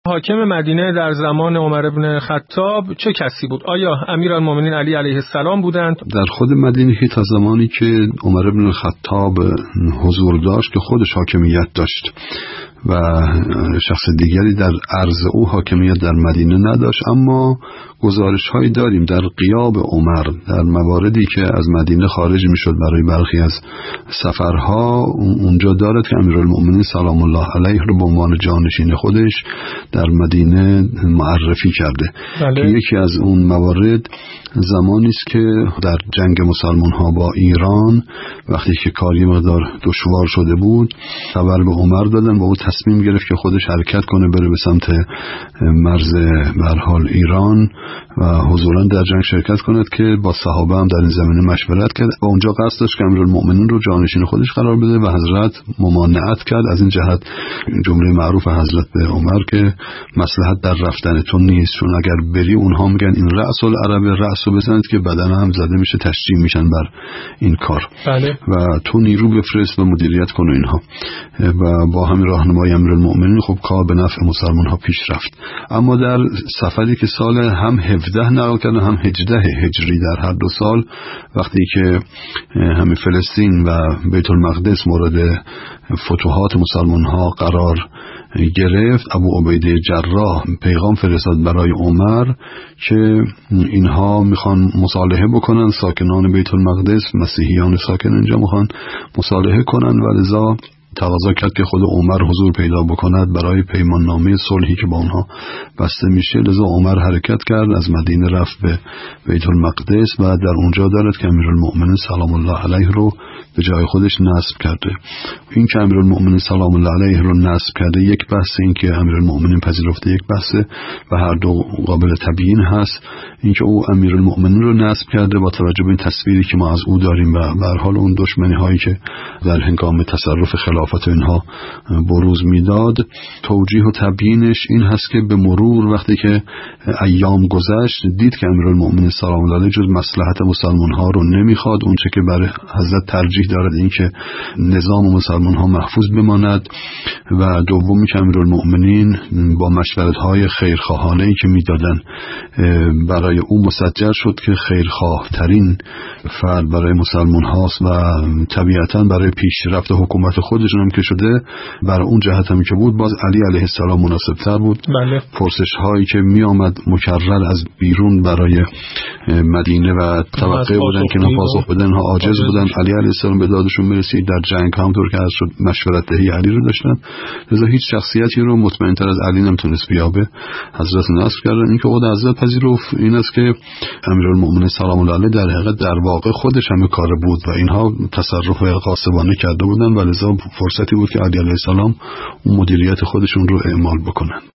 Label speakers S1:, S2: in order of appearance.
S1: حاکم مدینه در زمان عمر بن خطاب چه کسی بود؟ آیا امیرالمومنین علی علیه السلام بودند؟
S2: در خود مدینه که تا زمانی که عمر بن خطاب حضور داشت که خودش حاکمیت داشت و شخص دیگری در عرض او حاکمیت در مدینه نداشت، اما گزارش هایی داریم در غیاب عمر در مواردی که از مدینه خارج می شد برای برخی از سفرها، اونجا دارد که امیرالمومنین سلام الله علیه رو به عنوان جانشین خودش در مدینه معرفی کرده.
S1: بله.
S2: که یکی از اون موارد زمانی است که در جنگ مسلمان ها با ایران وقتی که کاری مقدار دشوار شده بود خبر به عمر دادن و او تصمیم گرفت که خودش حرکت کنه بره به سمت مرز به هر حال ایران و حضوراً در جنگ شرکت کند که با صحابه هم در این زمینه مشورت کرد و اونجا قصد داشت که امیرالمومنین رو جانشین خودش قرار بده و حضرت ممانعت کرد. از این جهت جمله معروف حضرت به عمر که مصلحت در رفتن تو نیست، چون اگر بری اونها میگن این رأس العرب، رأسو بزنید که بدن هم زده میشه، تشجیع میشن بر این کار.
S1: بله. و
S2: تو نیرو بفرست و مدیریت کن اینها. و با همین راهنمایی امیرالمومنین خب کار به نفع مسلمان ها پیش رفت. اما در سفری که سال هم 17 نقل کردن هم 18 هجری در هر دو سال، وقتی که همین فلسطین و بیت المقدس مورد فتوحات مسلمان ها قرار گرفت، ابو عبیده جراح پیغام فرستاد برای عمر که اینها میخوان مصالحه بکنن، ساکنان بیت المقدس، مسیحیان ساکن اینجا میخوان مصالحه کنن و لذا تقاضا کرد که خود عمر حضور پیدا بکند برای پیمان نامه صلحی که با اونها بسته میشه. لذا عمر حرکت کرد، از مدینه رفت به بیت المقدس و در اونجا دارد که امیرالمومنین سلام الله علیه رو به جای خودش نصب کرده. این که امیرالمومنین سلام الله علیه رو نصب کرده یک بحث، این که امیرالمومنین پذیرفته یک بحث و هر دو قابل تبیین هست. این که او امیرالمومنین رو نصب کرده با توجه به این تصویری که ما از او داریم و به هر حال اون دشمنی هایی که در هنگام تصرف خلافت اینها بروز میداد، توجیه و تبیینش این هست که به مرور وقتی که ایام گذشت دید که امیرالمومنین سلام الله علیه جز مصلحت مسلمان ها رو نمیخواد، اون چه که برای حضرت ترجیح دارد این که نظام مسلمان ها محفوظ بماند و دومی که امیرالمومنین با مشورت های خیرخواهانه ای که میدادن برای او مسجل شد که خیرخواه ترین فرد برای مسلمان هاست و طبیعتا برای پیشرفت حکومت خودشون هم که شده برای اون جهت هم که بود باز علی علیه السلام مناسب تر بود.
S1: بله.
S2: پرسش هایی که می آمد مکرر از بیرون برای مدینه و توقع بودن که نپاسخ بدن ها عاجز بودن، علی علیه السلام به دادشون میرسید. در جنگ همطور که از شد مشورت دهی علی رو داشتن، لذا هیچ شخصیتی رو مطمئن تر از علی نمیتونست بیابه. حضرت نصب کردن. این که خود حضرت پذیرفت این است که امیرالمومنین سلام الله علیه در حقیقت در واقع خودش همه کار بود و اینها تصرف غاصبانه کرده بودن و لذا فرصتی بود که علی علیه السلام اون مدیریت خودشون رو اعمال بکنن.